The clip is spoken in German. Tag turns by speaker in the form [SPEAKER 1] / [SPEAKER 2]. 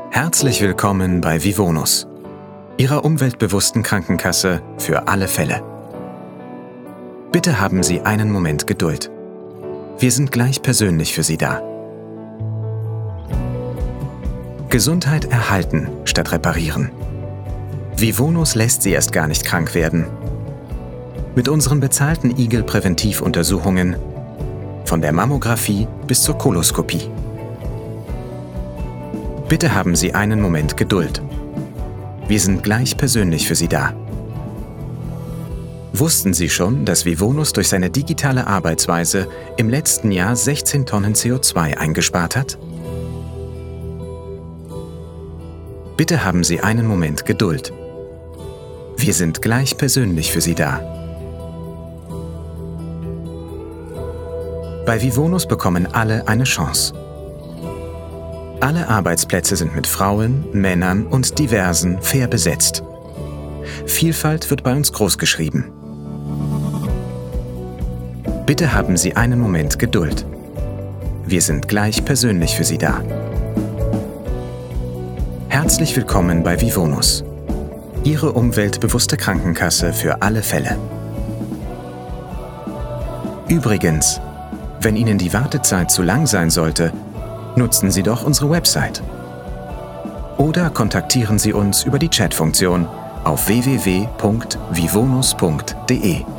[SPEAKER 1] Herzlich willkommen bei Vivonus, Ihrer umweltbewussten Krankenkasse für alle Fälle. Bitte haben Sie einen Moment Geduld. Wir sind gleich persönlich für Sie da. Gesundheit erhalten statt reparieren. Vivonus lässt Sie erst gar nicht krank werden. Mit unseren bezahlten Igel-Präventivuntersuchungen, von der Mammographie bis zur Koloskopie. Bitte haben Sie einen Moment Geduld. Wir sind gleich persönlich für Sie da. Wussten Sie schon, dass Vivonus durch seine digitale Arbeitsweise im letzten Jahr 16 Tonnen CO2 eingespart hat? Bitte haben Sie einen Moment Geduld. Wir sind gleich persönlich für Sie da. Bei Vivonus bekommen alle eine Chance. Alle Arbeitsplätze sind mit Frauen, Männern und Diversen fair besetzt. Vielfalt wird bei uns großgeschrieben. Bitte haben Sie einen Moment Geduld. Wir sind gleich persönlich für Sie da. Herzlich willkommen bei Vivonus, Ihre umweltbewusste Krankenkasse für alle Fälle. Übrigens, wenn Ihnen die Wartezeit zu lang sein sollte, nutzen Sie doch unsere Website. Oder kontaktieren Sie uns über die Chatfunktion auf www.vivonus.de.